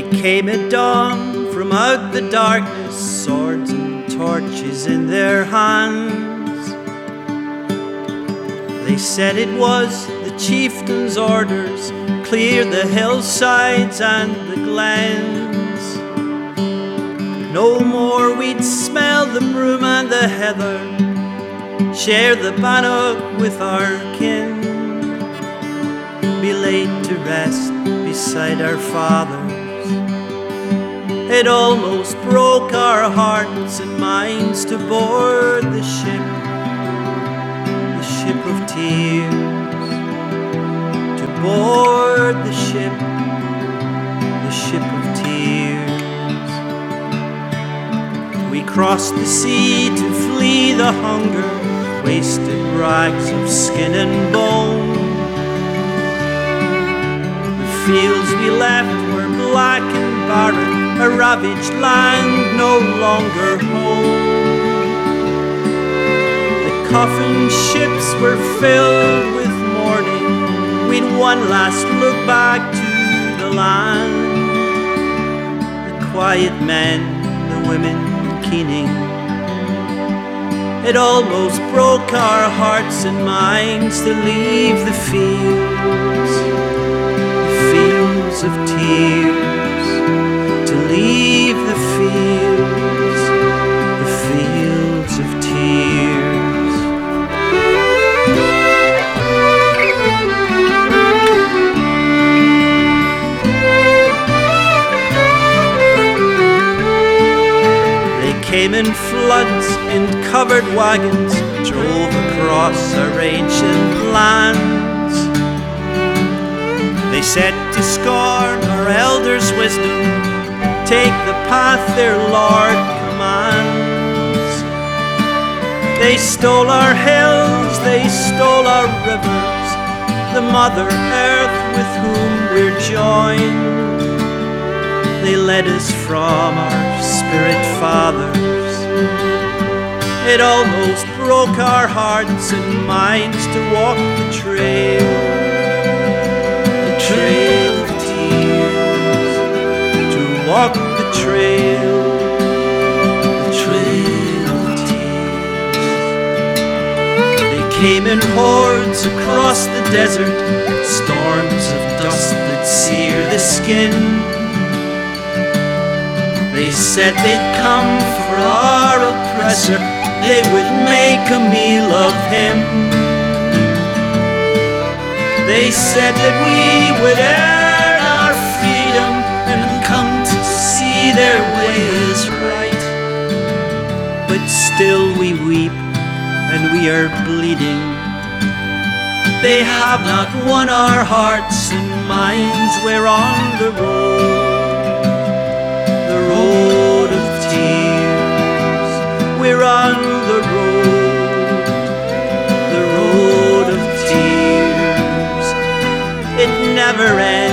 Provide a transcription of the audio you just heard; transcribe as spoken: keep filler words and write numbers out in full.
They came at dawn from out the darkness, swords and torches in their hands. They said it was the chieftain's orders, clear the hillsides and the glens. No more we'd smell the broom and the heather, share the bannock with our kin, be laid to rest beside our fathers. It almost broke our hearts and minds to board the ship, the ship of tears. To board the ship, the ship of tears. We crossed the sea to flee the hunger, wasted rags of skin and bone. The fields we left were black and barren, a ravaged land no longer home. The coffin ships were filled with mourning, we'd one last look back to the land. The quiet men, the women keening. It almost broke our hearts and minds to leave the fields, the fields of tears, to leave the fields, the fields of tears. They came in floods in covered wagons, drove across our ancient lands. They set to scorn our elders' wisdom, take the path their Lord commands. They stole our hills, they stole our rivers, the Mother Earth with whom we're joined. They led us from our spirit fathers. It almost broke our hearts and minds to walk the trail, the trail of tears, to walk the trail, the trail of tears. They came in hordes across the desert, storms of dust that sear the skin. They said they'd come for our oppressor, they would make a meal of him. They said that we would earn our freedom and come to see their ways right. But still we weep and we are bleeding. They have not won our hearts and minds, we're on the road, the road of tears. We're on the road, the road of tears. It never ends.